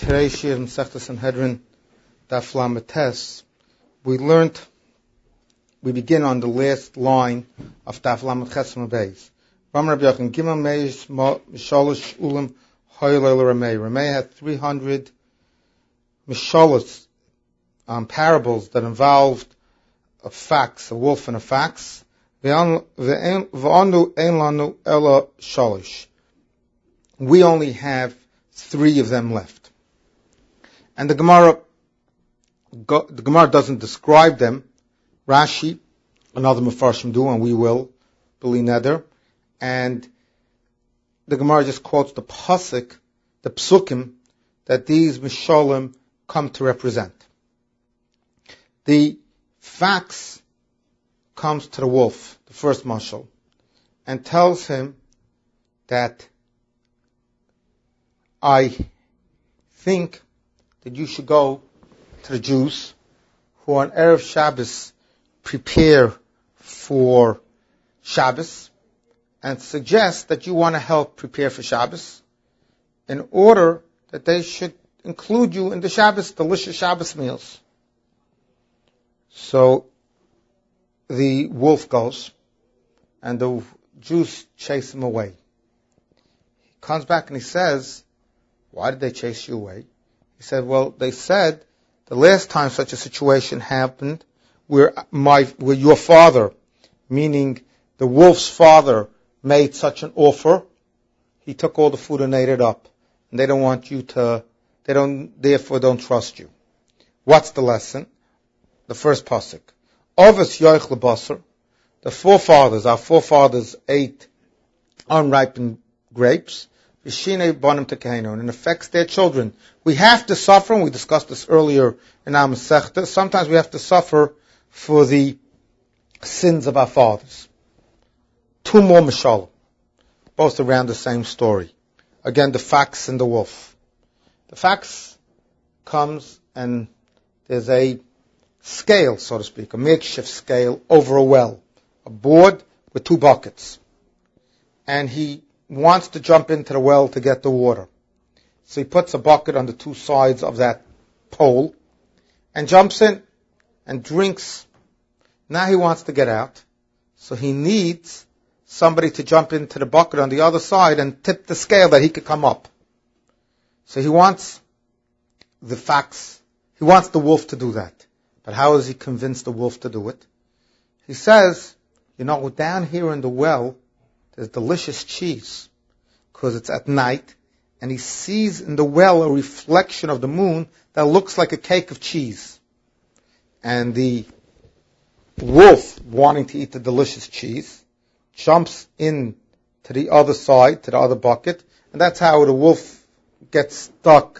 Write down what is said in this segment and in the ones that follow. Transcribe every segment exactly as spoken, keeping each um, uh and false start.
today's Shir in Masechta Sanhedrin, Daf Lamed Tes, we learned, we begin on the last line of Daf Lamed Ches Beis. Ram Rabbi Yochanan, Gimel Meis Mishalosh Ulam Hoylel Ramei. Ramei had three hundred Mishalos, um, parables that involved a fax, a wolf and a fax. V'anu ein lanu ela shalosh. We only have three of them left. And the Gemara, the Gemara doesn't describe them. Rashi, another Mefarshim do, and we will, B'li Neder. And the Gemara just quotes the pasuk, the psukim, that these mishalim come to represent. The fax comes to the wolf, the first mashal, and tells him that I think that you should go to the Jews who on Erev Shabbos prepare for Shabbos and suggest that you want to help prepare for Shabbos in order that they should include you in the Shabbos, delicious Shabbos meals. So the wolf goes and the Jews chase him away. He comes back and he says, why did they chase you away? He said, well, they said the last time such a situation happened where my, where your father, meaning the wolf's father, made such an offer, he took all the food and ate it up. And they don't want you to, they don't, therefore don't trust you. What's the lesson? The first pasuk. Ovis yoich lebasar. The forefathers, our forefathers ate unripened grapes. V'shinei banim tekehenu, and it affects their children. We have to suffer, and we discussed this earlier in our Masechta. Sometimes we have to suffer for the sins of our fathers. Two more mishalim, both around the same story. Again, the fax and the wolf. The fax comes and there's a scale, so to speak, a makeshift scale over a well, a board with two buckets. And he wants to jump into the well to get the water. So he puts a bucket on the two sides of that pole and jumps in and drinks. Now he wants to get out. So he needs somebody to jump into the bucket on the other side and tip the scale that he could come up. So he wants the fax, he wants the wolf to do that. But how does he convince the wolf to do it? He says, you know, down here in the well, there's delicious cheese, because it's at night, and he sees in the well a reflection of the moon that looks like a cake of cheese. And the wolf, wanting to eat the delicious cheese, jumps in to the other side, to the other bucket, and that's how the wolf gets stuck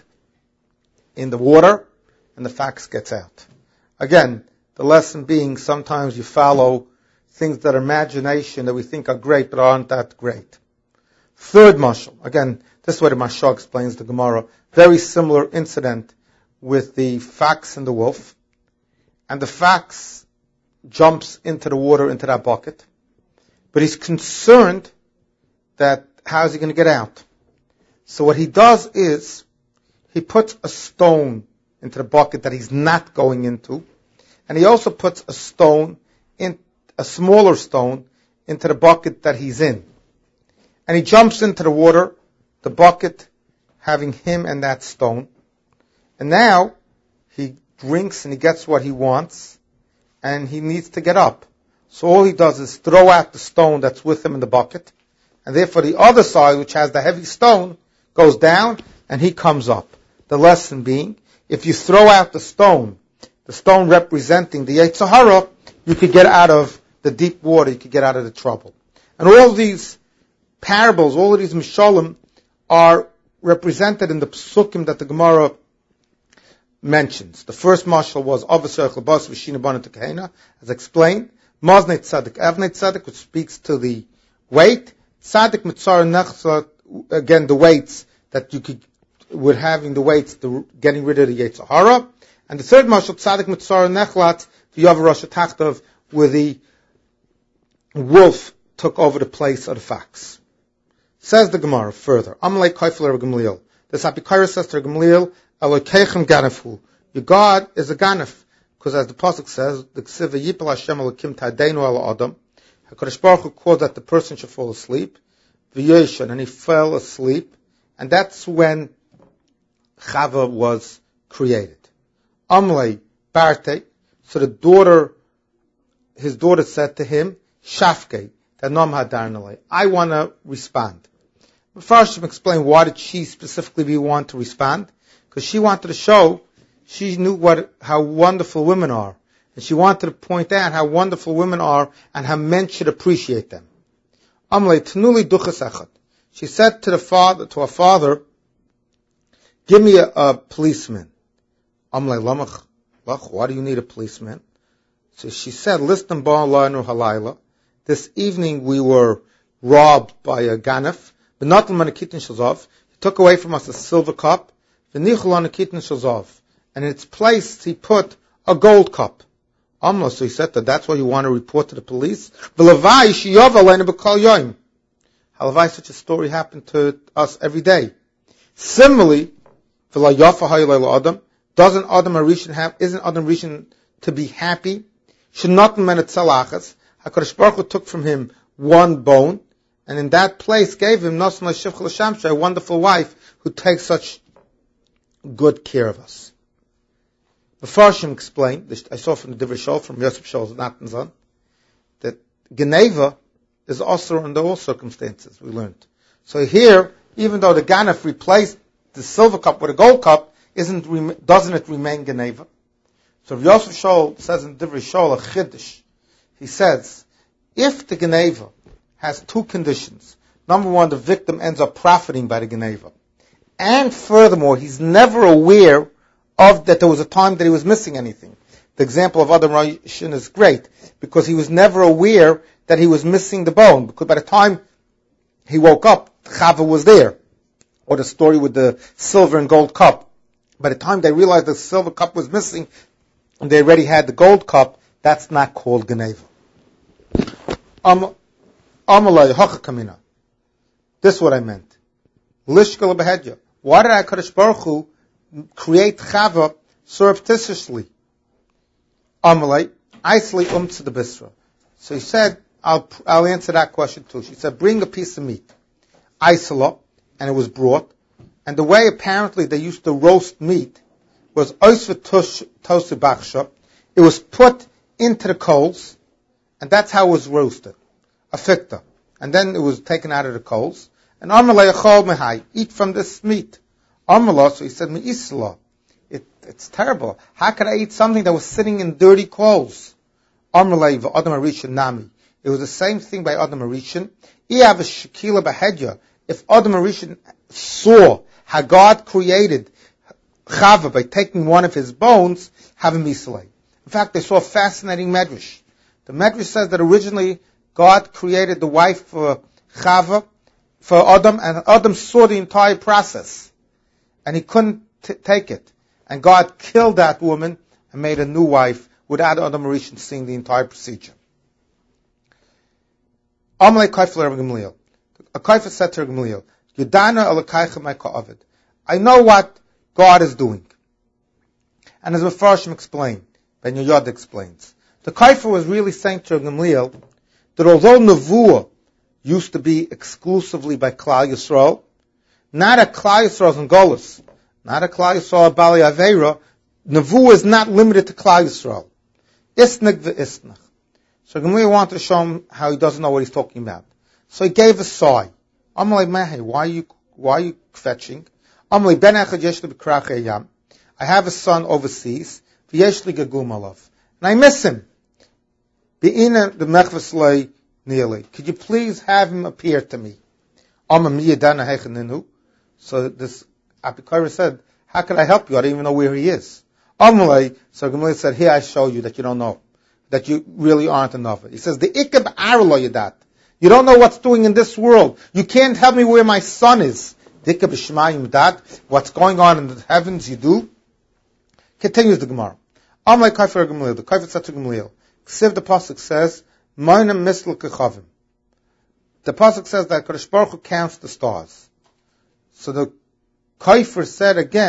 in the water, and the fax gets out. Again, the lesson being sometimes you follow things that are imagination that we think are great but aren't that great. Third mashal. Again, this is what the Mashal explains the Gemara. Very similar incident with the fax and the wolf. And the fax jumps into the water, into that bucket. But he's concerned that how is he going to get out? So what he does is he puts a stone into the bucket that he's not going into. And he also puts a stone in a smaller stone into the bucket that he's in. And he jumps into the water, the bucket having him and that stone. And now he drinks and he gets what he wants, and he needs to get up. So all he does is throw out the stone that's with him in the bucket, and therefore the other side, which has the heavy stone, goes down and he comes up. The lesson being, if you throw out the stone, the stone representing the Yetzer Hara, you could get out of the deep water, you could get out of the trouble. And all these parables, all of these mishalim are represented in the psukim that the Gemara mentions. The first mashal was Avasar Chlebas V'Shina Bana Tekehena, as explained. Maznei Tzadik Avnei Tzadik, which speaks to the weight. Tzadik Mitzar Nechzat, again the weights that you could, with having the weights, the, getting rid of the Yetzer Hara. And the third mashal, Tzadik Mitzar Nechlat, the Yav Rosh Tachtav, where the wolf took over the place of the fax. Says the Gemara further, Amalei Kaifel Gamliel. The Sapikara says to Gamliel, Elokeichem Ganafu. Your God is a Ganaf. Because as the Pasuk says, the Ksiva Yipel Hashem Elokim Tadeinu Ala Adam. HaKadosh Baruch Hu caused that the person should fall asleep. V'yoshan, and he fell asleep. And that's when Chava was created. Amlei Barte. So the daughter, his daughter said to him, Shafke, Tanom Hadarnale. I want to respond. But first, explain why did she specifically want to respond? Because she wanted to show, she knew what, how wonderful women are. And she wanted to point out how wonderful women are and how men should appreciate them. Amle Tnuli Duchas Echad. She said to the father, to her father, give me a, a policeman. Amle Lamach, Lach, why do you need a policeman? So she said, listen, Ba'alanu Halayla. This evening we were robbed by a ganef. But not Manakitin Shazov. He took away from us a silver cup. V'nichul Shazov. And in its place he put a gold cup. Amla, so he said that that's why you want to report to the police. Halavai such a story happened to us every day. Similarly, doesn't Adam Arishan have, isn't Adam Arishan to be happy? Should not menet salachas. HaKadosh Baruch Hu took from him one bone, and in that place gave him Nosna Shivcha L'Shamsha, a wonderful wife who takes such good care of us. The Farshim explained, I saw from the Divrei Shol, from Yosef Shol's Natanzon, that Geneva is also under all circumstances, we learned. So here, even though the Ganef replaced the silver cup with a gold cup, isn't doesn't it remain Geneva? So Yosef Shol says in Divrei Shol, a Chiddush, he says, if the Geneva has two conditions, number one, the victim ends up profiting by the Geneva, and furthermore, he's never aware of that there was a time that he was missing anything. The example of Adam Rishon is great, because he was never aware that he was missing the bone, because by the time he woke up, Chava was there. Or the story with the silver and gold cup. By the time they realized the silver cup was missing, and they already had the gold cup, that's not called Geneva. Amalai Hachakamina. This is what I meant. Lishkal Behedya. Why did HaKadosh Baruch Hu create Chava surreptitiously? Amalai, Isley um to the Bisra. So he said, I'll, I'll answer that question too. She said, bring a piece of meat. Isla, and it was brought. And the way apparently they used to roast meat was oisva tosu baksha. It was put into the coals, and that's how it was roasted. A ficta. And then it was taken out of the coals. And Amalai achol mehai, eat from this meat. Amalai, so he said, me isla. It, it's terrible. How could I eat something that was sitting in dirty coals? Amalai v'adam arishan nami. It was the same thing by Adam Arishan. Iav shekila behedya. If Adam Arishan saw how God created Chava by taking one of his bones, have a misalei. In fact, they saw a fascinating medrash. The medrash says that originally God created the wife for Chava, for Adam, and Adam saw the entire process, and he couldn't t- take it. And God killed that woman and made a new wife without Adam Arishan seeing the entire procedure. Amalei Kaifler Gamliel. A Kaifler said to Gamliel, Yudana alakaycha ma'ka avid. I know what God is doing. And as Mefarshim explained, Ben Yoyad explains, the Kaifler was really saying to Gamliel that although Nevuah used to be exclusively by Klal Yisrael, not a Klal Yisrael in Golus, not a Klal Yisrael Bali Aveira, Nevuah is not limited to Klal Yisrael. Isnach ve'isnach. So Gamliel wanted to show him how he doesn't know what he's talking about. So he gave a sigh. Amalei Mehe, why are you, why are you fetching? Amalei Ben Echad Yesh Li B'Krach Eyam. I have a son overseas. V'yesh Li Gagum Alav. And I miss him. Be'ina the Mechvas Lei Nili. Could you please have him appear to me? Amalei Miyadana Hechaninu. So this Apikara said, how can I help you? I don't even know where he is. Amalei, so Gamliel said, here I show you that you don't know. That you really aren't enough. He says, the Ikab Arlo Yadat. You don't know what's doing in this world. You can't tell me where my son is. Dikab Shmayim Dat. What's going on in the heavens you do. Continues the Gemara. Amalei Kaifer Gamliel. The Kaifer said to Gamliel. Ksiv the Pasuk says, Moinem Misl Kechavim. The Pasuk says that Kadosh Baruch Hu counts the stars. So the Kaifer said again,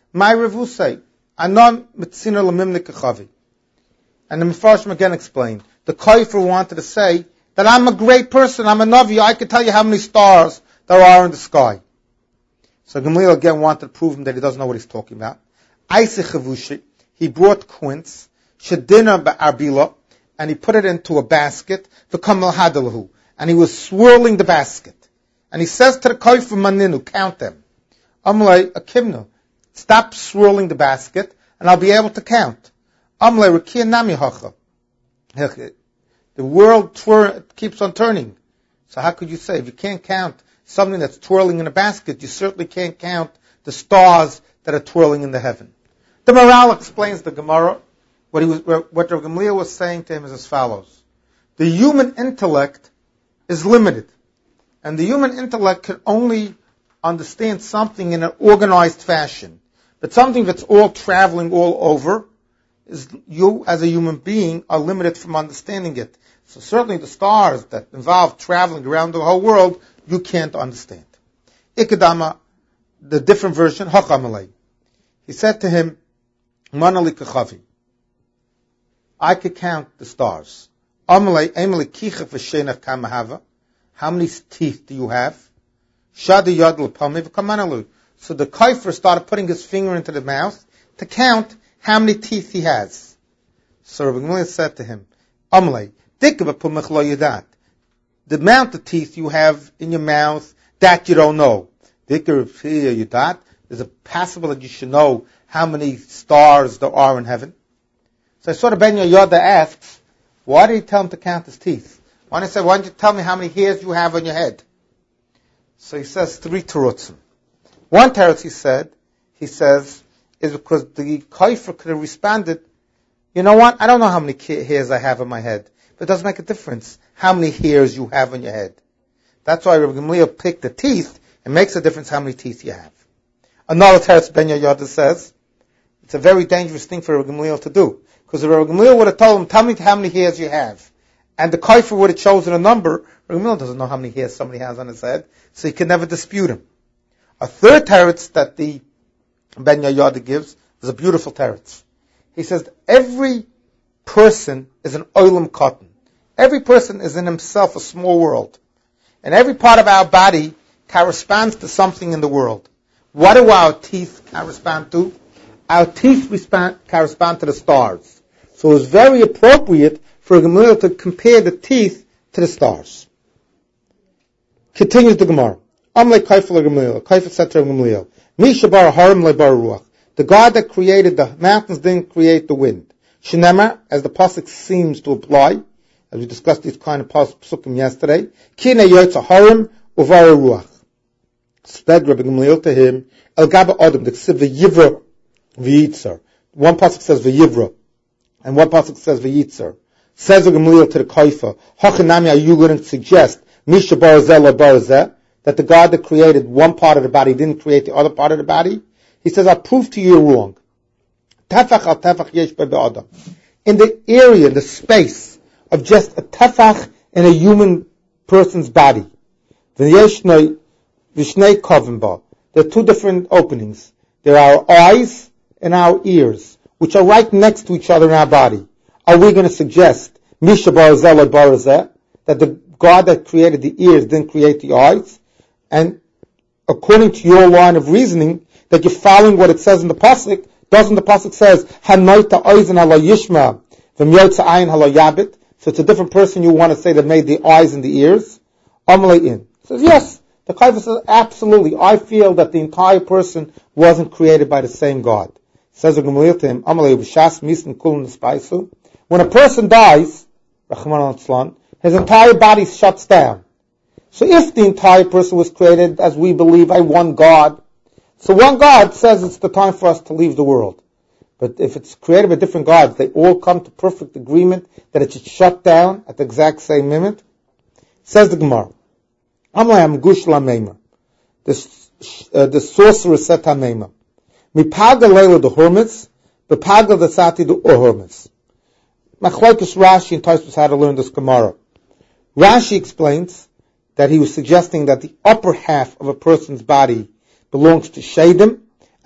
My Revusay, Anon Mitzina Lamimnik Chavi. And the Mefarshim again explained, the Kaifer wanted to say that I'm a great person, I'm a Navi, I can tell you how many stars there are in the sky. So Gamliel again wanted to prove him that he doesn't know what he's talking about. Aisich he brought quince, Shadina Ba'arbila, and he put it into a basket, V'kamal Hadalahu, and he was swirling the basket. And he says to the Kaifer Maninu, count them. Amlay Akimnu, stop swirling the basket, and I'll be able to count. Amlay Rakia Nami Hacha. The world twir- keeps on turning. So how could you say, if you can't count something that's twirling in a basket, you certainly can't count the stars that are twirling in the heaven. The Maral explains the Gemara. What he was, what Rav Gamliel was saying to him is as follows. The human intellect is limited. And the human intellect can only understand something in an organized fashion. But something that's all traveling all over, is you as a human being are limited from understanding it. So certainly the stars that involve traveling around the whole world, you can't understand. Ikadama, the different version, Hachamalei. He said to him, Manali Kachavi, I could count the stars. Amalei, Amalei Kicha V'Shenach Kamahava. How many teeth do you have? Shadi Yadl Pami V'Kamanalu. So the Kaifer started putting his finger into the mouth to count how many teeth he has. So Rabbi Gamliel said to him, Amalei, the amount of teeth you have in your mouth, that you don't know. Is it possible that you should know how many stars there are in heaven? So I saw the Ben Yoda asks, why did he tell him to count his teeth? Why did he say, why don't you tell me how many hairs you have on your head? So he says three terutzim. One teretz he said, he says, is because the Kaifer could have responded, you know what, I don't know how many hairs I have on my head. But it doesn't make a difference how many hairs you have on your head. That's why Rabbi Gamliel picked the teeth. It makes a difference how many teeth you have. Another teretz Ben Yoda says, it's a very dangerous thing for Rabbi Gamliel to do. Because if Rabbi Gamliel would have told him, tell me how many hairs you have, and the Kaifer would have chosen a number, Rabbi Gamliel doesn't know how many hairs somebody has on his head, so he can never dispute him. A third teretz that the Ben Yoda gives is a beautiful teretz. He says, every person is an oilam cotton. Every person is in himself a small world. And every part of our body corresponds to something in the world. What do our teeth correspond to? Our teeth respond, correspond to the stars. So it's very appropriate for a Gamliel to compare the teeth to the stars. Continues the Gemara. Amle Kaifel Gamliel. Kaifel said to Gamliel, Misha bar harim le bar ruach. The God that created the mountains didn't create the wind. Shenema, as the pasuk seems to apply, as we discussed these kind of pasukim yesterday, Kine yotza harim uvar ruach. Sped Rabbi Gamliel to him, El Gaba Adam, the ksiv v'yivra v'yitzar. One pasuk says v'yivra, and one pasuk says v'yitzar. Says Rabbi Gamliel to the Kaifa, Hachanami, are you going to suggest Misha barazeh la barazeh, that the God that created one part of the body didn't create the other part of the body? He says, I'll prove to you you're wrong. Tefach al tefach yesh be'adam. In the area, the space of just a tefach in a human person's body, v'yeshnei v'shnei kovim ba. There are two different openings. There are our eyes and our ears, which are right next to each other in our body. Are we going to suggest Misha barazeh or barazeh, that the God that created the ears didn't create the eyes? And according to your line of reasoning, that you're following what it says in the pasuk, doesn't the pasuk says Hanoita oizen ala yishma v'myotza ayin ala yabit? So it's a different person you want to say that made the eyes and the ears. Amalei in says yes. The Kaifa says absolutely. I feel that the entire person wasn't created by the same God. Says Gamliel to him, Amalei b'shas misn kulun spaisu. When a person dies, Rachman al-Tzlan, his entire body shuts down. So if the entire person was created, as we believe, by one God, so one God says it's the time for us to leave the world. But if it's created by different gods, they all come to perfect agreement that it should shut down at the exact same minute. Says the Gemara, Amlayam Gush Lameima. The sorcerer said to Hameima, Mipaga Leila the Hormitz, Mipaga the Sati the Hormitz. Machlokes Rashi and Tosfos how to learn this Gemara. Rashi explains that he was suggesting that the upper half of a person's body belongs to Shadim,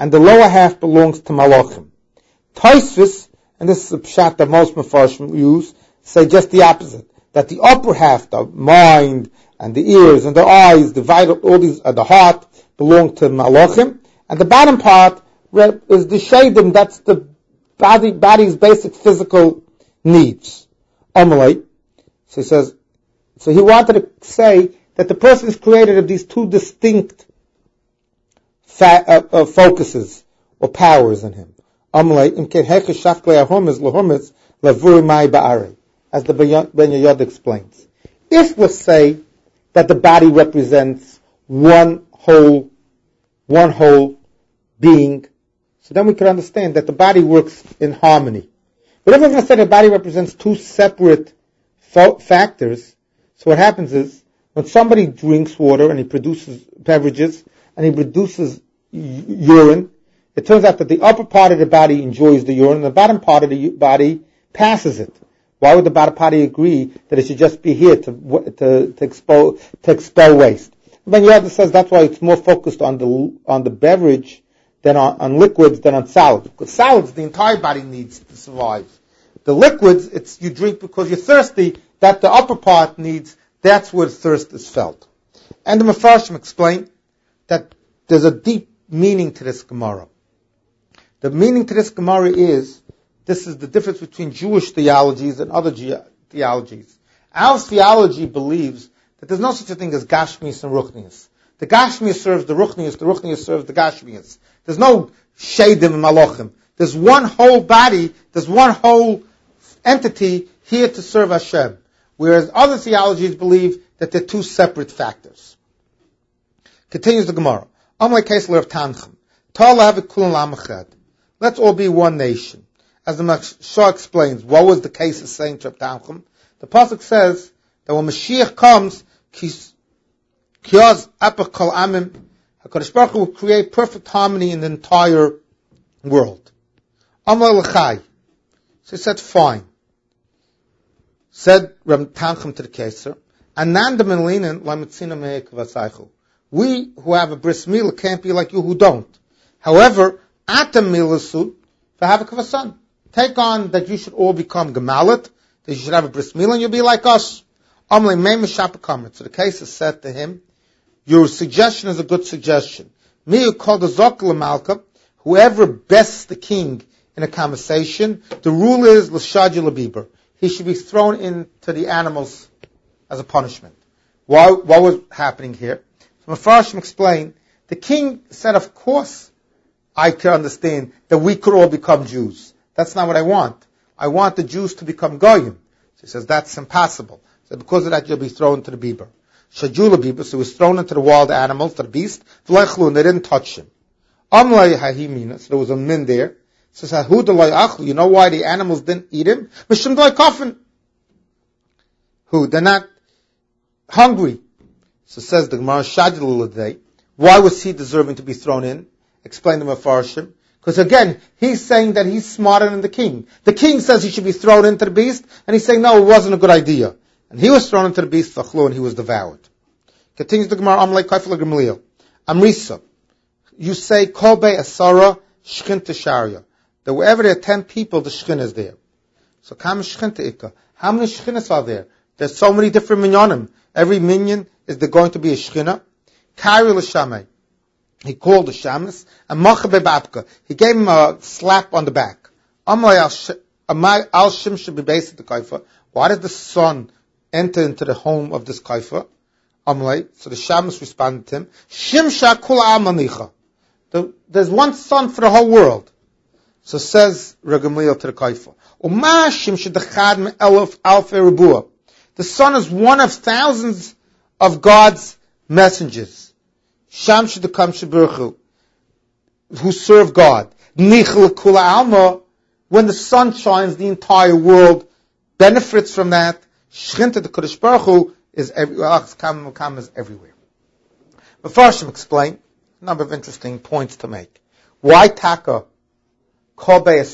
and the lower half belongs to Malachim. Tosfos, and this is a pshat that most Mefarshim use, say just the opposite, that the upper half, the mind and the ears and the eyes, the vital, all these, uh, the heart, belong to Malachim, and the bottom part is the shadim, that's the body, body's basic physical needs. Amalei. So he says, so he wanted to say that the person is created of these two distinct fa- uh, uh, focuses or powers in him. Amalei, imken hechesh shafklei ahomis lahomis lavuri mai ba'arei, as the Ben Yoyad explains. If we say that the body represents one whole, one whole being, so then we can understand that the body works in harmony. But if we're going to say the body represents two separate fo- factors, so what happens is, when somebody drinks water and he produces beverages, and he produces u- urine, it turns out that the upper part of the body enjoys the urine, and the bottom part of the u- body passes it. Why would the bottom party agree that it should just be here to to, to, expel, to expel waste? Ben Yoda says that's why it's more focused on the on the beverage than on, on liquids than on solids. Because solids, the entire body needs to survive. The liquids, it's you drink because you're thirsty. That the upper part needs. That's where thirst is felt. And the Mefarshim explain that there's a deep meaning to this Gemara. The meaning to this Gemara is, this is the difference between Jewish theologies and other ge- theologies. Our theology believes that there's no such a thing as Gashmias and Ruchnias. The Gashmias serves the Ruchnias, the Ruchnias serves the Gashmias. There's no Shadim and Malachim. There's one whole body, there's one whole entity here to serve Hashem. Whereas other theologies believe that they're two separate factors. Continues the Gemara. Amlei Kesler of Tanchem. Let's all be one nation. As the Mashah explains, what was the case of saying to Tanchem? The pasuk says that when Mashiach comes, Kiyaz Apach Kol Amim, HaKadosh Baruch Hu will create perfect harmony in the entire world. Amlei Lechai. So he said, fine. Said Reb Tanchem to the Keser, Ananda Melinin Lamitzina Me'ek Vasaychu. We who have a bris milah can't be like you who don't. However, Atam Milasu V'Havak Vasan. Take on that you should all become Gemalit, that you should have a bris milah and you'll be like us. Amle Mei Meshapakamet. So the Keser said to him, your suggestion is a good suggestion. Me who called the Zokla Malka, whoever bests the king in a conversation, the rule is L'Shadji L'Biber. He should be thrown into the animals as a punishment. Why, what was happening here? So Mefarshim explained, the king said, of course I can understand that we could all become Jews. That's not what I want. I want the Jews to become Goyim. So he says, that's impossible. So because of that, you'll be thrown into the Biber. Shajula Biber, so he was thrown into the wild animals, to the beast, and they didn't touch him. Amlai Hahimina, so there was a min there. So says, you know why the animals didn't eat him? Who? They're not hungry. So says the Gemara, Shadilullah. Why was he deserving to be thrown in? Explain the Mefarshim. Because again, he's saying that he's smarter than the king. The king says he should be thrown into the beast, and he's saying, no, it wasn't a good idea. And he was thrown into the beast, and he was devoured. Continues the Gemara, Amlei Kaifel Gamliel. Amrisa. You say, Kobe Asara Shchinta Sharia. That wherever there are ten people, the Shechin is there. So, Kam Shechinta Ikka. How many Shechinas are there? There's so many different minyanim. Every minyan is there going to be a Shechina. Kari L'Shamay. He called the Shamas. And Machabe Babka. He gave him a slap on the back. Amay Al Shim should be based at the Kaifa. Why did the son enter into the home of this Kaifa? Amlay. So the Shamas responded to him. Shimsha Kula Amanicha. There's one son for the whole world. So says Regamliel to the Kaifa, the son is one of thousands of God's messengers, who serve God. When the sun shines, the entire world benefits from that. Shchinta, the Kodesh Baruch Hu, is everywhere. is everywhere. Mefarshim explain a number of interesting points to make. Why Taka? Because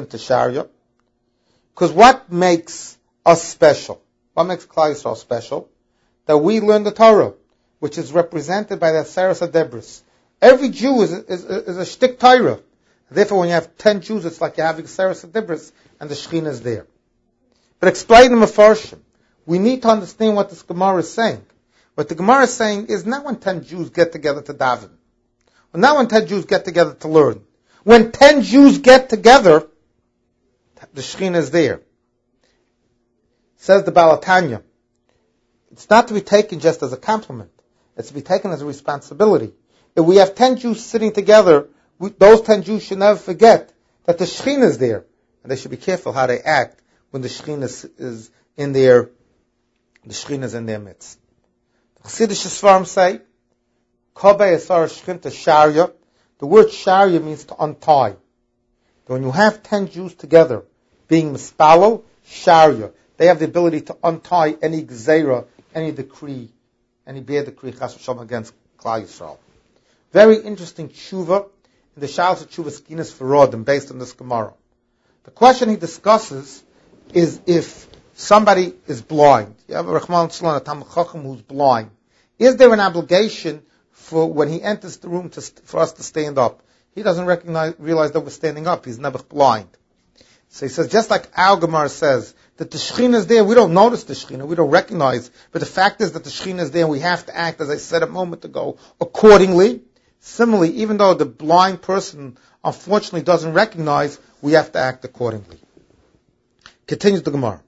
what makes us special? What makes Klal Yisrael special? That we learn the Torah, which is represented by the Aseres HaDebros. Every Jew is, is, is a shtik Torah. Therefore, when you have ten Jews, it's like you're having Seres Adibris, and the Shekhinah is there. But explain the Mefarshim. We need to understand what this Gemara is saying. What the Gemara is saying is not when ten Jews get together to daven. Well, not when ten Jews get together to learn. When ten Jews get together, the Shekhinah is there. Says the Baal HaTanya. It's not to be taken just as a compliment. It's to be taken as a responsibility. If we have ten Jews sitting together, we, those ten Jews should never forget that the Shekhinah is there. And they should be careful how they act when the Shekhinah is, is in their, the Shekhinah is in their midst. The Chassidish Sfarim say, Kabei Asar Shechinta Sharia. The word Sharia means to untie. When you have ten Jews together, being mispalel, Sharia, they have the ability to untie any gzeira, any decree, any bad decree, chas v'shalom, against Klal Yisrael. Very interesting tshuva in the Shalos Tshuva Skinas Ferodim, based on this Gemara. The question he discusses is if somebody is blind. You have a Rachman Tzlon, a Talmid Chacham who's blind. Is there an obligation for when he enters the room to, for us to stand up? He doesn't recognize, realize that we're standing up. He's never blind. So he says, just like our Gemara says, that the Shekhinah is there, we don't notice the Shekhinah, we don't recognize, but the fact is that the Shekhinah is there, and we have to act, as I said a moment ago, accordingly. Similarly, even though the blind person unfortunately doesn't recognize, we have to act accordingly. Continues the Gemara.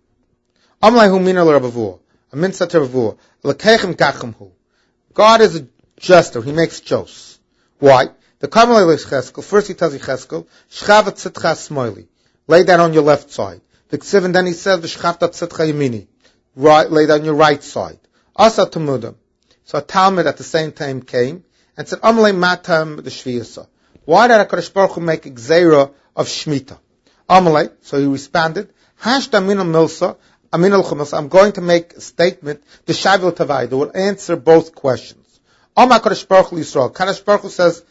God is a juster, he makes jokes. Why? The Kamalei Cheskel, first he tells you Cheskel, Shchavat Tzitcha Smoili, lay down on your left side. The Ksiv, and then he says, V'shchavta Tzitcha Yemini, right, lay down your right side. Asa Tamudim. So a Talmud at the same time came and said, Amalei Matam the Shviyasa. Why did HaKadosh Baruch Hu make a Gzeira of Shemitah? Amalei, so he responded, Hashda Minal Milsa, Aminal Chumas, I'm going to make a statement, the Shavil Tavai, that will answer both questions. Amar HaKadosh Baruch Hu Yisrael. HaKadosh Baruch Hu says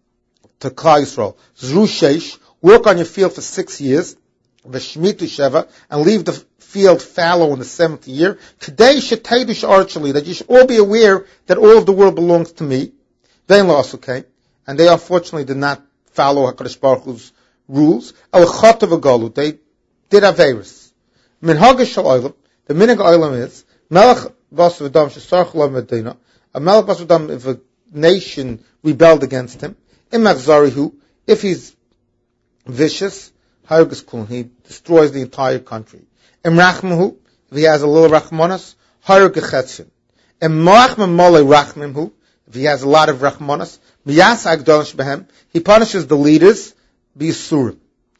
to Klal Yisrael, Zru Sheish, work on your field for six years, V'shmitu Sheva, and leave the field fallow in the seventh year, Kedei Sheteidush Archeli, that you should all be aware that all of the world belongs to me. Vein La'asukei, and they unfortunately did not follow HaKadosh Baruch Hu's rules. El Chotav Agalu, they did Averis. Minhag Shal Olam, the Minhag Olam is, Melech Bas V'dam Shesarch Lo Medina, a Melech Bas V'dam, if a nation rebelled against him, Imach Zarihu, if he's vicious, Hargus Kun, he destroys the entire country. Imrachmahu, if he has a little Rachmanas, Harug Gechetzin. Imrachmah Mole Rachmimhu, if he has a lot of Rachmanas, Miyas Agdolish Behem, he punishes the leaders, B'Yisurim.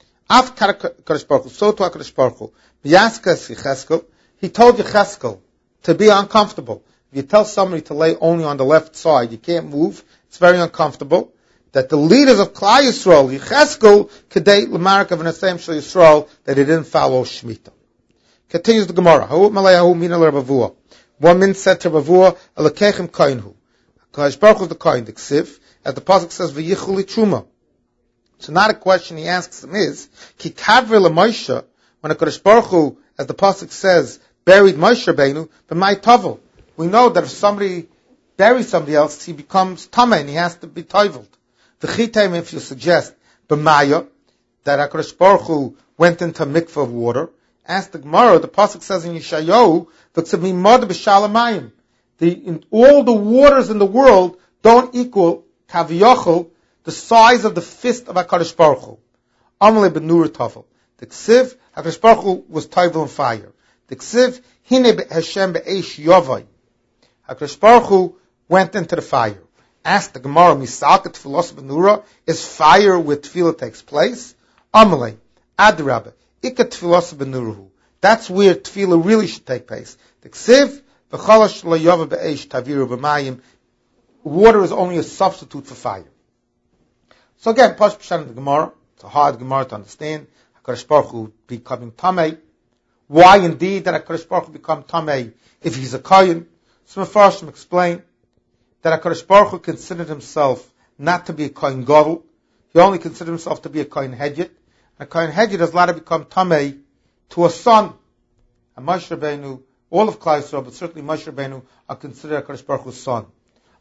Af Kadosh Baruch Hu, so to HaKadosh Baruch Hu, Miyaskas Yecheskel, he told Yecheskel to be uncomfortable. If you tell somebody to lay only on the left side, you can't move, it's very uncomfortable. That the leaders of Klal Yisrael, Yecheskel, Kedei L'Marek of Nesem Shal Yisrael, that they didn't follow Shemitah. Continues the Gemara. Ha'u Malay Ha'u Mina L'Rabavua. One min said to Rabavua, Alakechem Kainhu. HaKadosh Baruch Hu is the Kain, the Ksiv, as the Pasuk says, V'yichuli Truma. So not a question he asks him is, Ki Kavri L'Moshe, when HaKadosh Baruch Hu, as the Pasuk says, buried Moshe Rabbeinu, B'mai Tovel. We know that if somebody buries somebody else, he becomes Tameh, and he has to be toveled. The Chitem, if you suggest, B'maya, that HaKadosh Baruch Hu went into a mikveh of water, ask the Gemara, the Pasuk says in Yeshayahu, the in all the waters in the world don't equal Kaviyachol, the size of the fist of HaKadosh Baruch Hu. Amalei B'nur Tafel. The Ksiv, HaKadosh Baruch Hu was tovel on fire. The Ksiv, Hine Hashem Be'esh Yovai. HaKadosh Baruch Hu went into the fire. Ask the Gemara, Misalka Tfilos B'nura, is fire where Tefillah takes place? Amalei, Adrabah, Ika Tfilos B'nuruhu. That's where Tefillah really should take place. The Ksiv, V'chalash L'yova Be'esh Taviru B'mayim, water is only a substitute for fire. So again, Pash Pshan of the Gemara, it's a hard Gemara to understand. HaKadosh Baruch Hu becoming Tamei. Why indeed did HaKadosh Baruch Hu become Tamei if he's a Kayin? Some Mefarshim explain that HaKadosh Baruch Hu considered himself not to be a Kohen Gadol. He only considered himself to be a Kohen Hedjit. And a Kohen Hedjit is allowed to become Tamei to a son. And Moshe Rabbeinu, all of Klal Yisrael, but certainly Moshe Rabbeinu, are considered HaKadosh Baruch Hu's son.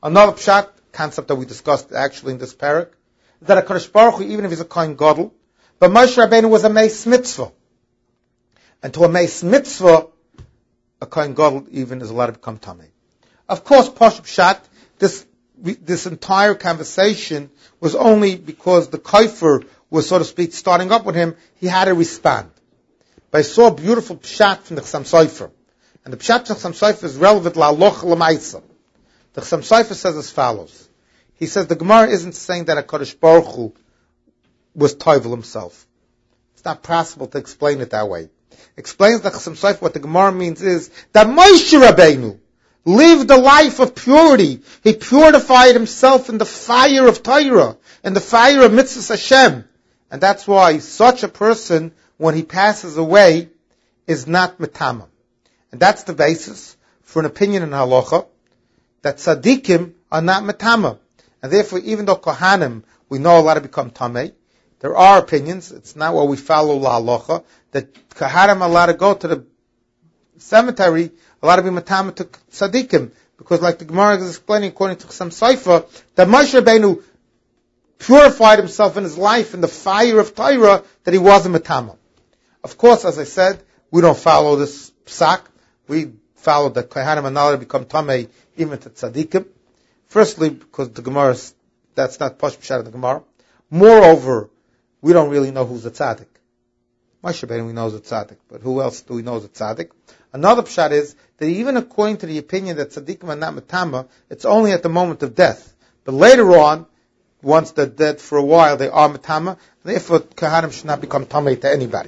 Another pshat concept that we discussed actually in this parak is that a Kadosh Baruch Hu, even if he's a Kohen Gadol, but Moshe Rabbeinu was a Meis Mitzvah. And to a Meis Mitzvah, a Kohen Gadol even is allowed to become Tamei. Of course, Posh Pshat, this this entire conversation was only because the Kaifer was, so to speak, starting up with him, he had to respond. But I saw a beautiful Pshat from the Chassam Sofer. And the Pshat of the Chassam Sofer is relevant la'aloch l'maisa. The Chassam Sofer says as follows. He says the Gemara isn't saying that a Kadosh Baruch Hu was Toivel himself. It's not possible to explain it that way. Explains the Chassam Sofer what the Gemara means is that Moshe Rabbeinu lived a life of purity. He purified himself in the fire of Torah, in the fire of Mitzvah Hashem. And that's why such a person, when he passes away, is not metama. And that's the basis for an opinion in halacha that tzaddikim are not metama. And therefore, even though kohanim, we know allowed to become tamei, there are opinions, it's not what we follow la halacha, that kohanim are allowed to go to the cemetery, allowed to be metama to tzaddikim. Because like the Gemara is explaining according to some Seifa, that Moshe Rabbeinu purified himself in his life in the fire of Torah that he was a metama. Of course, as I said, we don't follow this psak. We follow that kohanim are not allowed to become tamei even to tzaddikim. Firstly, because the Gemara, that's not posh pshat of the Gemara. Moreover, we don't really know who's a tzaddik. Moshe Rabbeinu we know is a tzaddik, but who else do we know is a tzaddik? Another pshat is that even according to the opinion that tzaddikim are not metama, it's only at the moment of death. But later on, once they're dead for a while, they are metama. Therefore, kohanim should not become tamei to anybody.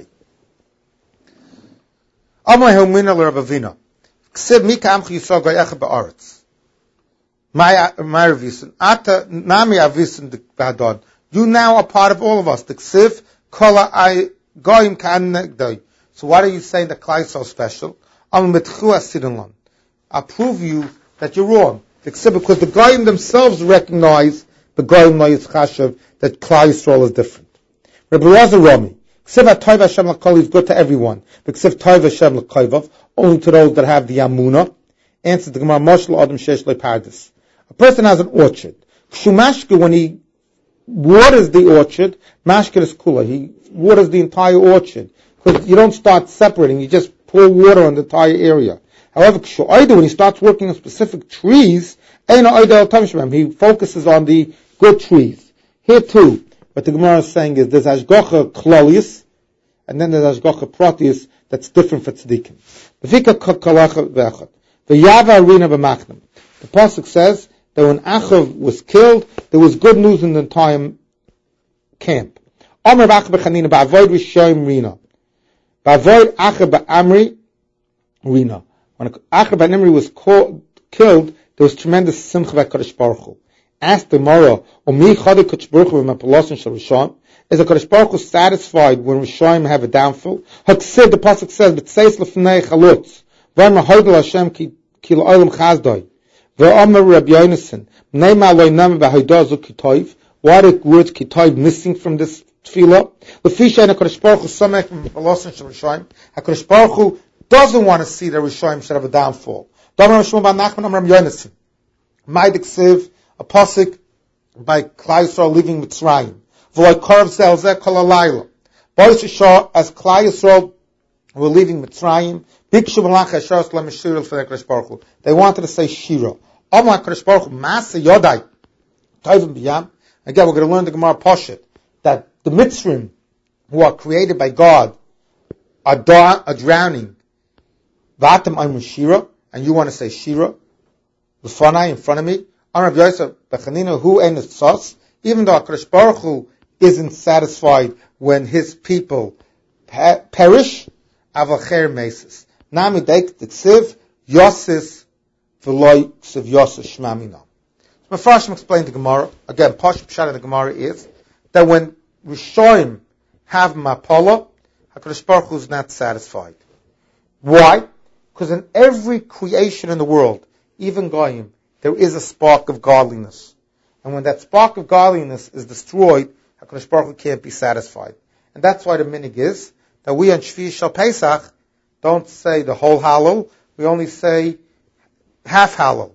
Amay Humina l'Rabavina. Ksib mika amchi yisrael goyecha ba'aretz. My revision. Ata nami avisin b'hadon. You now are part of all of us. The ksiv kola I goyim kan negdoi. So why are you saying that Klal is so special? Am mitchu asidinlon. I prove you that you're wrong. The ksiv because the goyim themselves recognize the goyim lo yitzchashav that Klal Yisrael is different. Rabbi Raza Rami. Ksiv ha-toiv Hashem l'kol is good to everyone. But ksiv toiv Hashem l'koivav, only to those that have the Amunah. Answers the Gemara, Moshel Adam Shesh Le'Pardis. A person has an orchard. Kshumashke, when he waters the orchard, mashke is kula. He waters the entire orchard. Because you don't start separating, you just pour water on the entire area. However, kshu'ayda, when he starts working on specific trees, he focuses on the good trees. Here too, what the Gemara is saying is there's Ashgocha Klolius, and then there's Ashgocha Protius that's different for tzaddikim. The Yava Arena b'Machnem. The pasuk says that when Achav was killed, there was good news in the entire camp. Omer b'Achav b'Chanina ba'avoid Rishayim Rina. Ba'avoid Achav ba'Amri Rina. When Achav ba'Amri was called, killed, there was tremendous simcha by Kadosh Baruch Hu. Asked the Mara, Omi Chadi Kadosh Baruch Hu v'Mapalosin Shel Rishayim. Is the Kadosh Baruch Hu satisfied when Rishayim have a downfall? Haksid, the pasuk says, "B'tzeis lefnei chalutz, v'amar hodel Hashem ki ki l'olam chazdoi, v'amar Rabbi Yonasan, b'nei ma'aloi nami b'hodah zu kitoiv." Why the words kitoiv missing from this tefillah? L'fisha in the Kadosh Baruch Hu samech v'mapalosin Shel Rishayim. HaKadosh Baruch Hu doesn't want to see that Rishayim should have a downfall. Damar Shmuel bar Nachman Amar Rabbi Yonasan, Ma'id Ksiv, a pasuk by Klal Yisrael leaving Mitzrayim. V'loi korv zelzeh kol halayla. Boris Yishar, as Klal Yisrael were leaving Mitzrayim, bikshu b'lach Yishar Shalom Shiril for the Kadosh Baruch Hu. They wanted to say Shira. Amar Kadosh Baruch Hu, Masa Yodai, Tovim B'yam. Again, we're going to learn the Gemara Poshet, that the Mitzrim, who are created by God, are, da- are drowning. V'atam Ayim Shira, and you want to say Shira, L'fanai, in front of me. Amar Rabbi Yosef B'Chanina, who ain't tzos, even though HaKadosh Baruch Hu isn't satisfied when his people pe- perish, aval cher mesis. Nami deik tsiv yosis v'loy ksiv yosis shmamina. Mepharshim explained the Gemara, again, Posh Pshat of the Gemara is, that when Rishoim have Mapala, HaKadosh Baruch Hu is not satisfied. Why? Because in every creation in the world, even Goyim, there is a spark of godliness. And when that spark of godliness is destroyed, HaKadosh Baruch Hu can't be satisfied. And that's why the minig is that we on Shvi Shal Pesach don't say the whole Hallel, we only say half Hallel.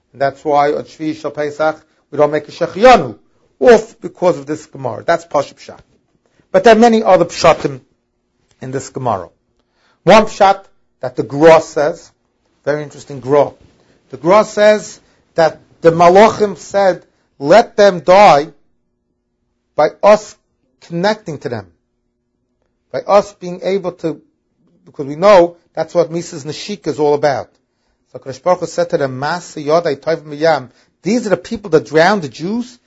And that's why on Shvi Shal Pesach, we don't make a Shechianu, off because of this Gemara. That's Pashup Pshat. But there are many other Pshatim in this Gemara. One Pshat that the Gra says, very interesting Gra. The Gra says that the Malachim said, let them die by us connecting to them. By us being able to, because we know that's what Mises Nashika is all about. So Kadosh Baruch Hu said to them, these are the people that drowned the Jews,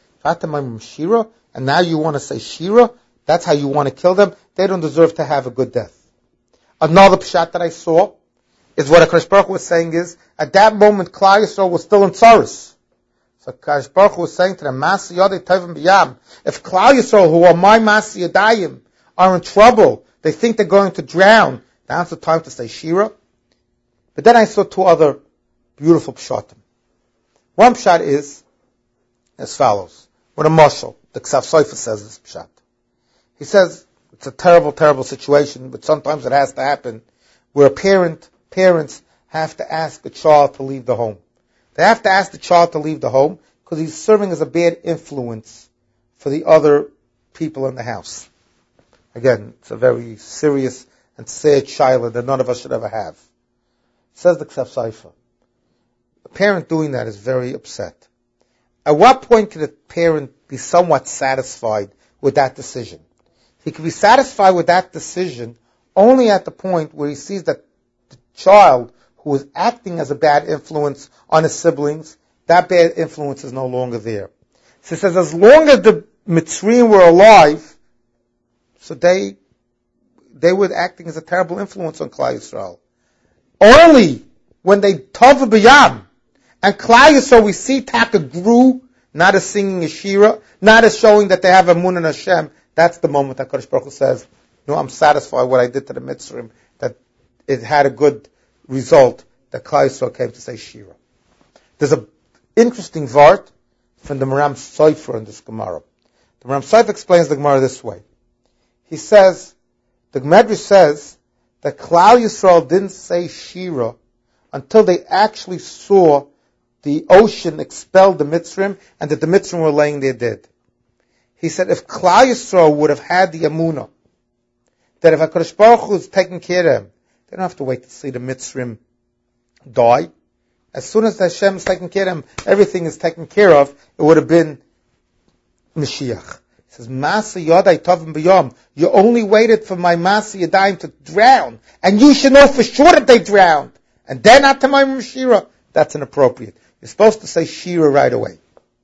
and now you want to say Shira? That's how you want to kill them? They don't deserve to have a good death. Another pshat that I saw is what Kadosh Baruch Hu was saying is, at that moment, Klal Yisrael was still in Tzaros. So Kadosh Baruch Hu was saying to them, if Klal Yisrael, who are my Masi Yadayim, are in trouble, they think they're going to drown, now's the time to say Shira. But then I saw two other beautiful pshatim. One pshat is as follows. With a mashal, the Ksav Sofer says this pshat. He says, it's a terrible, terrible situation, but sometimes it has to happen, where a parent, parents have to ask a child to leave the home. They have to ask the child to leave the home because he's serving as a bad influence for the other people in the house. Again, it's a very serious and sad child that none of us should ever have. Says the Ksav Sofer. A parent doing that is very upset. At what point can a parent be somewhat satisfied with that decision? He can be satisfied with that decision only at the point where he sees that the child who is acting as a bad influence on his siblings, that bad influence is no longer there. So he says, as long as the Mitzrayim were alive, so they they were acting as a terrible influence on Klal Yisrael. Only when they tova b'yam, and Klal Yisrael we see Taka grew, not as singing a shira, not as showing that they have a Emunah in Hashem. That's the moment that Kadosh Baruch Hu says, no, I'm satisfied what I did to the Mitzrayim, that it had a good result, that Klal Yisrael came to say shira. There's an interesting vart from the Maram Sofer in this Gemara. The Maram Sofer explains the Gemara this way. He says, the Medrash says that Klal Yisrael didn't say shira until they actually saw the ocean expel the Mitzrayim and that the Mitzrayim were laying there dead. He said if Klal Yisrael would have had the Emunah, that if HaKadosh Baruch Hu is taking care of them, they don't have to wait to see the Mitzrayim die. As soon as Hashem is taking care of them, everything is taken care of, it would have been Mashiach. He says, Masa Yadai Tovim B'Yom. You only waited for my Masa Yadayim to drown, and you should know for sure that they drowned. And then after my Shira, that's inappropriate. You're supposed to say Shira right away.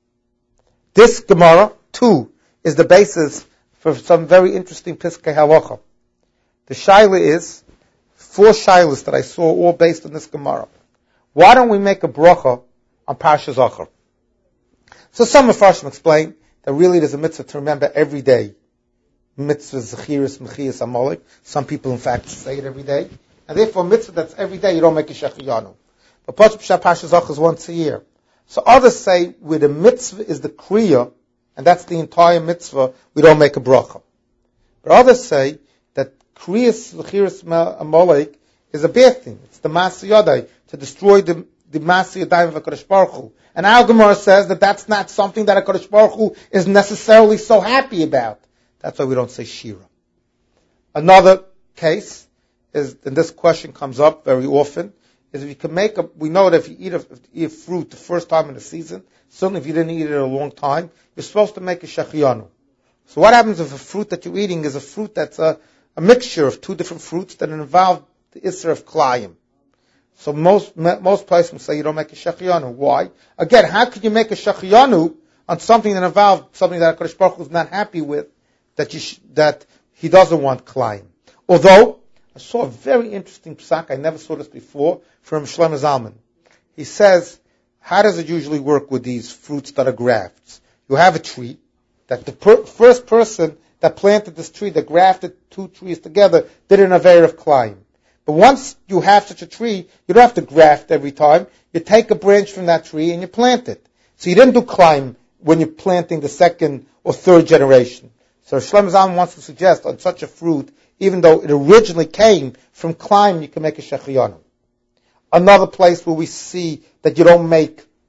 This Gemara, too, is the basis for some very interesting Piskei Halacha. The Shaila is, four Shailas that I saw all based on this Gemara. Why don't we make a bracha on Parsha Zachor? So some Mefarshim explain that really there's a mitzvah to remember every day. Mitzvah Zechiris Mechias Amalek. Some people in fact say it every day. And therefore mitzvah that's every day you don't make a Shechiyanu. But Parsha Zachor is once a year. So others say where the mitzvah is the Kriya, and that's the entire mitzvah, we don't make a bracha. But others say that Kriyas Zechiris Amalek is a bad thing. It's the Masa Yadai, to destroy the, the Masa Yadai of HaKadosh Baruch Hu. And Al Gemara says that that's not something that HaKadosh Baruch Hu is necessarily so happy about. That's why we don't say Shira. Another case is, and this question comes up very often, is if you can make a, we know that if you eat a, if you eat fruit the first time in the season, certainly if you didn't eat it in a long time, you're supposed to make a Shechiyanu. So what happens if a fruit that you're eating is a fruit that's a, a mixture of two different fruits that involve the Isser of Klayim? So most most places will say you don't make a Shechiyanu. Why? Again, how could you make a Shechiyanu on something that involved something that HaKadosh Baruch Hu is not happy with, that you sh- that he doesn't want Klayim? Although, I saw a very interesting psak, I never saw this before, from Shlomo Zalman. He says, how does it usually work with these fruits that are grafts? You have a tree, that the per- first person that planted this tree, that grafted two trees together, did an aver of Klayim. But once you have such a tree, you don't have to graft every time. You take a branch from that tree and you plant it. So you didn't do Klayim when you're planting the second or third generation. So Shlomo Zalman wants to suggest on such a fruit, even though it originally came from Klayim, you can make a Shechiyanu. Another place where we see that you don't make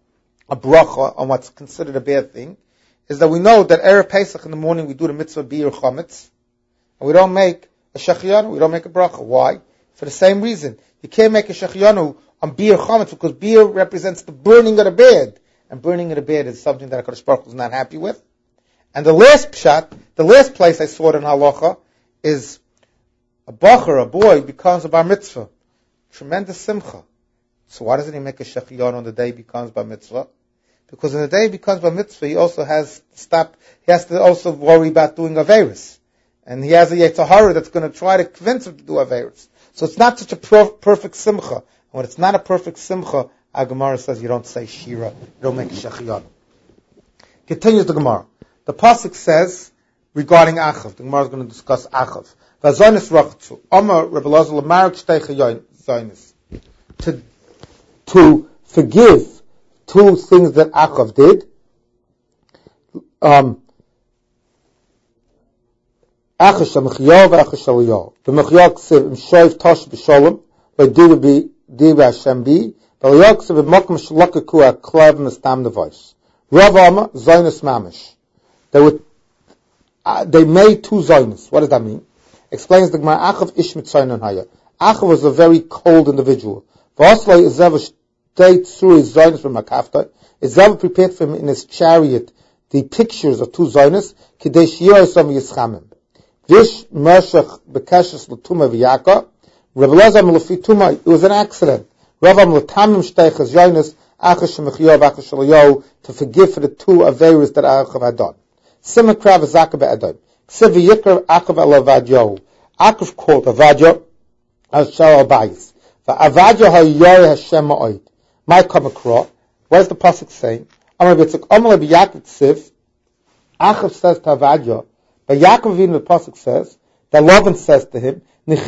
a bracha on what's considered a bad thing, is that we know that Erev Pesach in the morning we do the mitzvah Biur Chametz, and we don't make a Shechianu, we don't make a bracha. Why? For the same reason. You can't make a Shechianu on Biur Chametz because Biur represents the burning of the bed, and burning of the bed is something that HaKadosh Baruch Hu is not happy with. And the last pshat, the last place I saw it in halacha, is a bacher, a boy, becomes a bar mitzvah. Tremendous simcha. So why doesn't he make a shechiyon on the day he becomes bar mitzvah? Because on the day he becomes bar mitzvah, he also has to stop, he has to also worry about doing averis. And he has a Yetzer Hara that's going to try to convince him to do averis. So it's not such a per- perfect simcha. And when it's not a perfect simcha, our Gemara says you don't say shira, you don't make a shechiyon. Continues the Gemara. The pasuk says regarding Achav. The Gemara is going to discuss Achav. Vazonis rachtu. Amar Rebbe Elazar l'marek shtei chayonis. To to forgive two things that Achav did. Um, Achav shemchiyav v'achav shaliyav. The mechiyav ksiv im shoyv tosh b'sholem v'diva bi diva Hashem bi v'liyav ksiv v'mokum shlakaku ha'klav m'stam device. Rav Amar zonis mamish. They would, uh, they made two zonis. What does that mean? Explains the Gemara, Achav ish mitzoynon haya. Achav was a very cold individual. V'osloi izev shtei tzuri zonis v'makafta. Izev prepared for him in his chariot the pictures of two zonis, kidei shiyoi som yischamim. Vish mershach bekeshes l'tuma v'yaka. Rav Elazar m'lefi tuma, it was an accident. Rav Am l'tamim shtei chaz zonis, Achav shemechiyov, Achav shalayo, to forgive for the two averis that Achav had done. Simon Krav Zaka be'edom. Ksiv v'yikra Achav el Avadyo. Achav called Avadyo as Shal Abayis. V'Avadyo ha'yoy Hashem ma'oid. Might come across. What is the pasuk saying? Amar b'tzuk Amar b'Yaakov Ksiv. Achav says to Avadyo. But Yaakov in the pasuk says that Lavan says to him,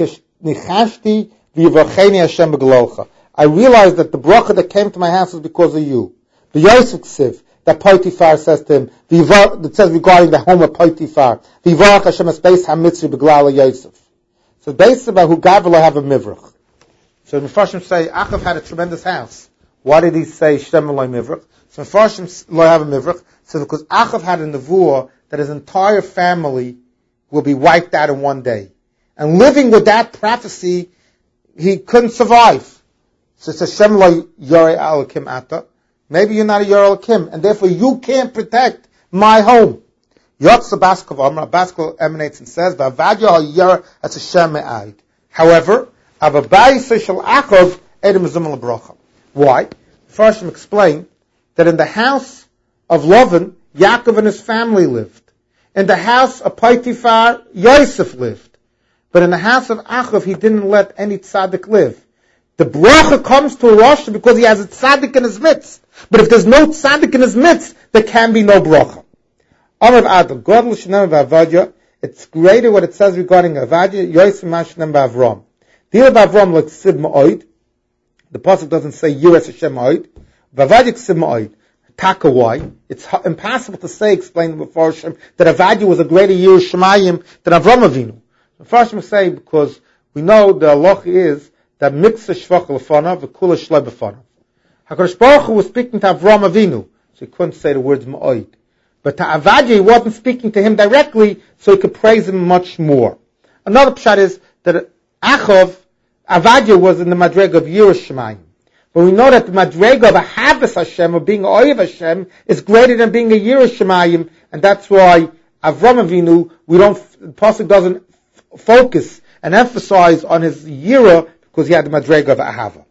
Nichashti v'yivacheni Hashem b'glolcha. I realized that the bracha that came to my house was because of you. The Yosef Ksiv. That Potiphar says to him, that says regarding the home of Potiphar, Vivarach Hashem Esbeis HaMitzri B'glala Yosef. So based about who Gavra have a mivrach. So the Mefarshim say, Achav had a tremendous house. Why did he say Shem Eloi mivrach? So Mefarshim lo have a mivrach. So because Achav had a nevuah that his entire family will be wiped out in one day. And living with that prophecy, he couldn't survive. So it says Shem Eloi Yorei Alakim Ata. Maybe you're not a Yer Elokim, and therefore you can't protect my home. Yotza Baskov Amar, Baskov emanates and says, V'avadya ha'yer as Hashem me'aid. However, Avabai Seshel Achav Edom Zimel Bracha. Why? First, explain that in the house of Lavan, Yaakov and his family lived. In the house of Potiphar, Yosef lived. But in the house of Achav, he didn't let any tzaddik live. The bracha comes to a Rosh because he has a tzaddik in his midst. But if there's no tzaddik in his midst, there can be no bracha. Amar Adam, God l'shenem v'avadya, it's greater what it says regarding Avadya, Yosef ma'ashenem v'avram. Deal v'avram like ksib ma'oid. The pasuk doesn't say Yiras Hashem ma'oid. V'avadya ksib ma'oid. Taka why? It's impossible to say, explain the Mefarshim, that Avadya was a greater Yiras Shemayim than Avram Avinu. The Mefarshim say because we know the halacha is that miksa shvach l'fanav v'kula shlei b'fanav. HaKadosh Baruch Hu was speaking to Avram Avinu, so he couldn't say the words ma'oid. But to Avadya, he wasn't speaking to him directly, so he could praise him much more. Another pshat is that Achav, Avadya was in the madrega of Yiras Shemayim. But we know that the madrega of a Havas Hashem, or being a Oyev Hashem, is greater than being a Yiras Shemayim, and that's why Avram Avinu, we don't, the pasuk doesn't f- focus and emphasize on his Yira, because he had the madrega of Ahava.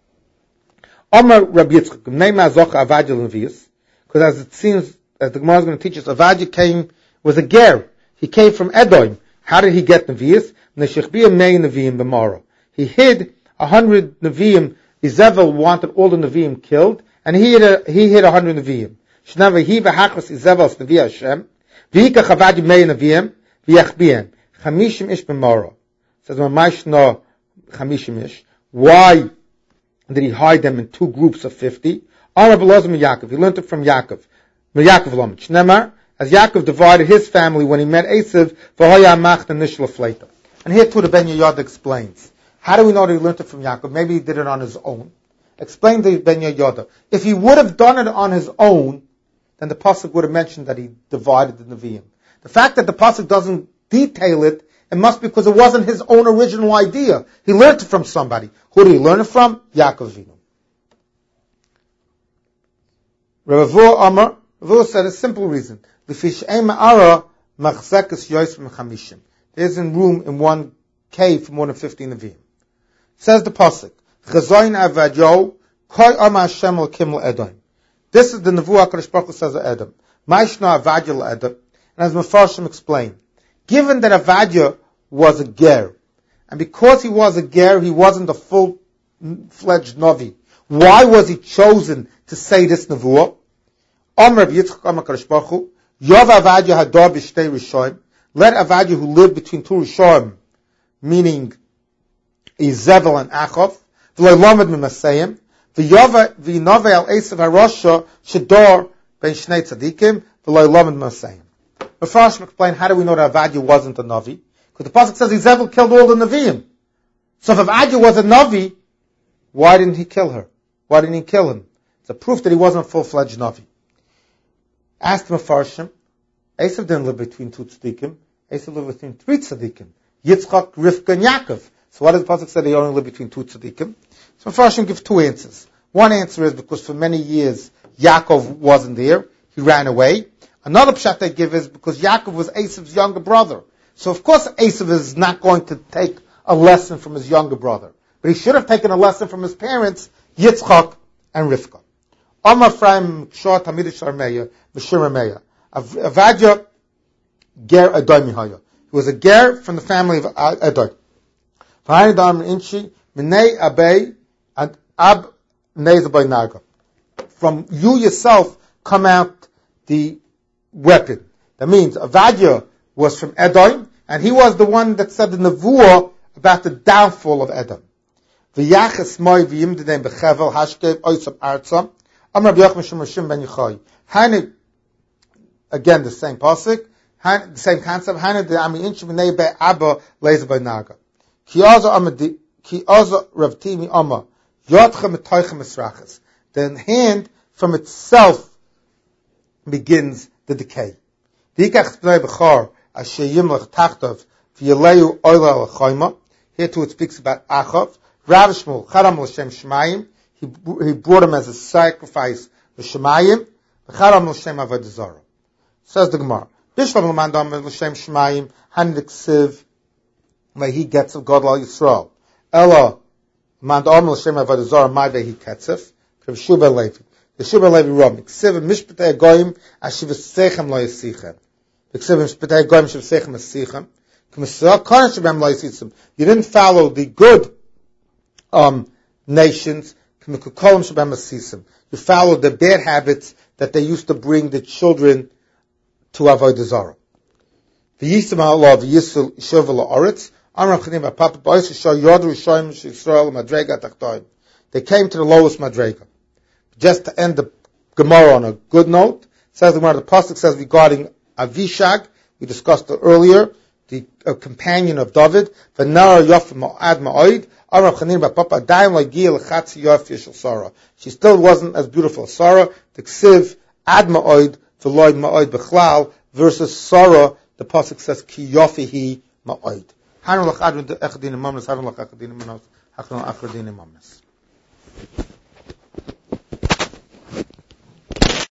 Omar Rabbi Yitzchak, Neima Zocha Avadya Levius, because as it seems, as the Gemara is going to teach us, Avadya came, was a ger. He came from Edom. How did he get Nevius? Neshechbiyah Mei Neviim B'mara. He hid a hundred Neviim. Izevel wanted all the Neviim killed, and he hid a, he hid a hundred Neviim. Shnava Hi v'Hachos Izevel Nevi Hashem. V'Hika Avadya Mei Neviim v'Yachbiyim. Chamishim Ish B'mara. Says Mamash no Chamishim Ish. Why did he hide them in two groups of fifty? Amar B'Lozim Yaakov. He learned it from Yaakov. Yaakov Lom. Shnemar, as Yaakov divided his family when he met Esav, v'hoya machta nishla fleita. And here too the Ben Yoyada explains. How do we know that he learned it from Yaakov? Maybe he did it on his own. Explain the Ben Yehoyada. If he would have done it on his own, then the pasuk would have mentioned that he divided the Nevi'im. The fact that the pasuk doesn't detail it, it must be because it wasn't his own original idea. He learned it from somebody. Who did he learn it from? Yaakov Avinu. Rav Avur Amar, Rav Avur said a simple reason. There's in room in one cave for more than fifteen Nevi'im. Says the pasuk, Chazoin Avadyo, Koi Ama Hashem L'Kim L'Edom. This is the Nevuah HaKadosh Baruch Hu says to Edom. Ma'ishna Avadya L'Edom. And as Mefarshim explained, given that Avadya was a ger, and because he was a ger, he wasn't a full-fledged Navi. Why was he chosen to say this Nevuah? Amr Rav Yitzchak Amar HaKadosh Baruch Hu, Yov Avadya Hadar B'Shtei Rishoim. Let Avadya who lived between two Rishoim, meaning Izevel and Achov, V'lo Lamed Mimaseyim, V'yova V'nove Al Esav HaRosha Shador Ben Shnei Tzadikim, V'lo Lamed Mimaseyim. Mefarshim explain, how do we know that Avadya wasn't a Navi? Because the pasuk says Izevel killed all the Nevi'im. So if Avadya was a Navi, why didn't he kill her? Why didn't he kill him? It's a proof that he wasn't a full-fledged Navi. Asked Mefarshim, Esav didn't live between two tzaddikim. Esav lived between three tzaddikim. Yitzchak, Rivka, and Yaakov. So why does the pasuk say they only live between two tzaddikim? So Mefarshim give two answers. One answer is because for many years Yaakov wasn't there. He ran away. Another pshat they give is because Yaakov was Esav's younger brother. So of course Esav is not going to take a lesson from his younger brother. But he should have taken a lesson from his parents, Yitzchak and Rivka. Amar Ephraim Kshor Tamid Sharmeya, V'Shir Meya. Avadya Ger Edom Mihaya. He was a ger from the family of Edom. V'Hayin Dam Inchi Minei Abei and Ab Nezabay Naga. From you yourself come out the weapon. That means Avadya was from Edom, and he was the one that said the Nevuah about the downfall of Edom. V'Yachas Moi V'Yimdedem B'Chevel Hashkev Oisab Artzam. Amar B'Yachim Shemashim Ben Yechai. Hani, again the same pasuk, the same concept. Hani de Ami Inch B'Nei Be Abba Leza By Naga. Ki Oza Amadi, Ki Oza Rav Timi Amma. Yotcha Metoichem Esrachas. The hand from itself begins the decay. Dikach B'nei B'char Asher Yimlech Tachtov V'Yeleu Oila L'Chayma. Here too it speaks about Achov. Rav Shmuel Charam L'Shem Shemayim. He, he brought him as a sacrifice for Shemayim. V'charam L'Shem Avodah Zarah. Says the Gemara. Bishlam L'Mandam L'Shem Shemayim Handik Siv. May he gets of God Al Yisrael. Ella Mandam L'Shem Avodah Zarah May Vehi Ketzef. Shuba Levi. The Shuba Levi Rom. Ksiv Mishpatei Goyim Ashiv Sechem Lo Yisichem. Ksiv Mishpatei Goyim Ashiv Sechem Yisichem. K'misah Kohen Shabem Lo Yisichem. You didn't follow the good um, nations. You followed the bad habits that they used to bring the children to Avodah Zarah. V'yisam ha'alav v'yisul shova la'aretz. Amram chanim ha'papa ba'is shah yod rishayim Yisrael madrega tachtoim. They came to the lowest madrega. Just to end the Gemara on a good note, says the Gemara, the pasuk says regarding Avishag, we discussed it earlier, the uh, companion of David, v'nara yof ma'ad ma'oid. She still wasn't as beautiful as Sarah. The ksiv ad ma'oid v'loid ma'oid b'chlal versus Sarah. The pasuk says ki yofihi ma'oid. Hanu l'chadrin echadin imamnes, hanu l'chadin imamnes, hanu l'chadin imamnes.